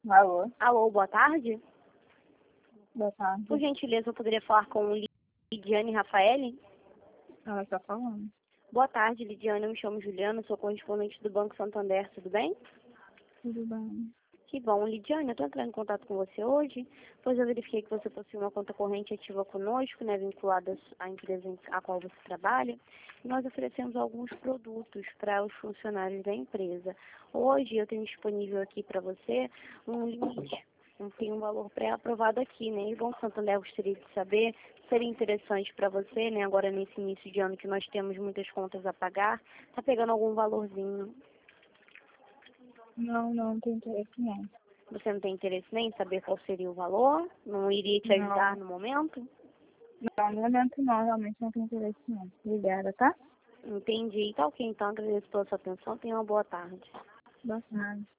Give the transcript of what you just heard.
Alô, Alô, boa tarde. boa tarde. Por gentileza, eu poderia falar com Lidiane Rafaeli? Ela está falando. Boa tarde, Lidiane. Eu me chamo Juliana, sou correspondente do Banco Santander, tudo bem? Tudo bem. Que bom. Lidiane, eu estou entrando em contato com você hoje, pois eu verifiquei que você possui uma conta corrente ativa conosco, né, vinculada à empresa a qual você trabalha, e nós oferecemos alguns produtos para os funcionários da empresa. Hoje eu tenho disponível aqui para você um limite, tem um valor pré-aprovado aqui, né, e o Banco Santander gostaria de saber se seria interessante para você, né, agora nesse início de ano que nós temos muitas contas a pagar, tá pegando algum valorzinho. Não tem interesse não. Você não tem interesse nem em saber qual seria o valor? Não iria te ajudar no momento? Não, no momento não, realmente não tem interesse não. Obrigada, tá? Entendi. Tá ok, então. Agradeço pela sua atenção. Tenha uma boa tarde. Boa tarde.